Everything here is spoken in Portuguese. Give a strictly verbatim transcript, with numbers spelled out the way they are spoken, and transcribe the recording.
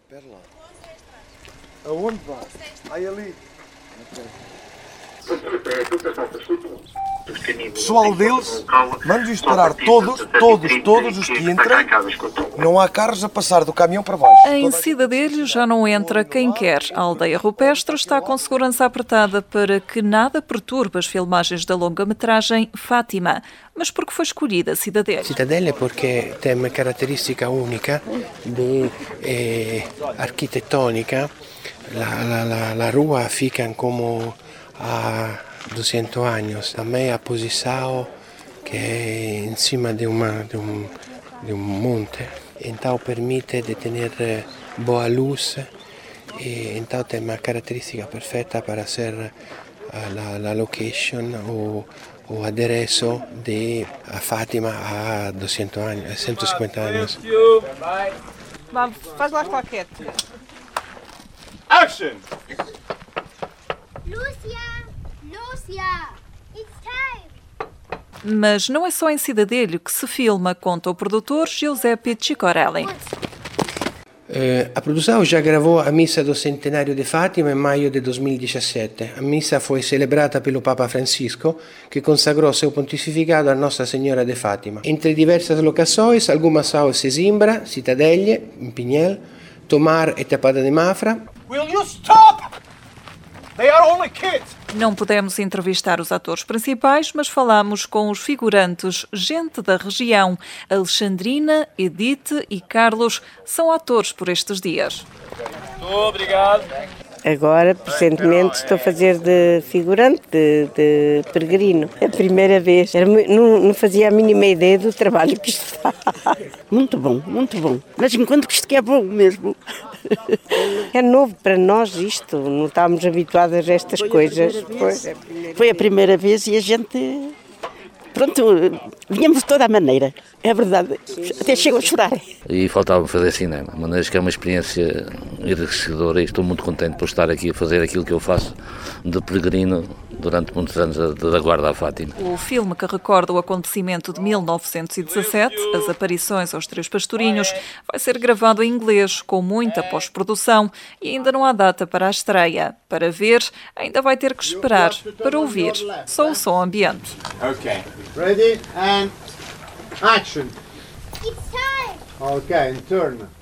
Espera lá. Aonde vai? Aí ali. Pessoal deles, mande-os parar todos, todos, todos os que entram. Não há carros a passar do caminhão para baixo. Em Cidadelho já não entra quem quer. A aldeia rupestre está com segurança apertada para que nada perturbe as filmagens da longa-metragem Fátima. Mas porque foi escolhida Cidadelho? Cidadelho porque tem uma característica única de eh, arquitetónica. La, la, la, la rua fica como a duzentos anos. Também a posição que é em cima de, uma, de, um, de um monte. Então permite de ter boa luz e então tem uma característica perfeita para ser a, la, location ou o adereço de a Fátima há duzentos anos, cento e cinquenta anos. Faz lá a claquete. Action! Lúcia! Lúcia! It's time! Mas não é só em Cidadelho que se filma, conta o produtor Giuseppe Cicorelli. Eh, a produção já gravou a missa do centenário de Fátima em maio de dois mil e dezessete. A missa foi celebrada pelo Papa Francisco, que consagrou seu pontificado a Nossa Senhora de Fátima. Entre diversas locações, algumas são Sesimbra, Cidadelho, em Pinhel, Tomar e Tapada de Mafra. Will you stop? They are only kids! Não pudemos entrevistar os atores principais, mas falamos com os figurantes, gente da região. Alexandrina, Edith e Carlos são atores por estes dias. Muito obrigado. Agora, presentemente, estou a fazer de figurante, de, de peregrino. É a primeira vez. Era, não, não fazia a mínima ideia do trabalho que isto está. Muito bom, muito bom. Mas enquanto que isto que é bom mesmo. É novo para nós isto, não estávamos habituados a estas Foi coisas. A Foi. Foi a primeira vez e a gente... Pronto, vinhamos de toda a maneira, é verdade, até chego a chorar. E faltava fazer cinema, de maneira que é uma experiência enriquecedora e estou muito contente por estar aqui a fazer aquilo que eu faço de peregrino durante muitos anos da Guarda à Fátima. O filme que recorda o acontecimento de mil novecentos e dezassete, as aparições aos Três Pastorinhos, vai ser gravado em inglês, com muita pós-produção, e ainda não há data para a estreia. Para ver, ainda vai ter que esperar. Para ouvir, só o som ambiente. Okay. Ready and action. It's time! Okay, and turn.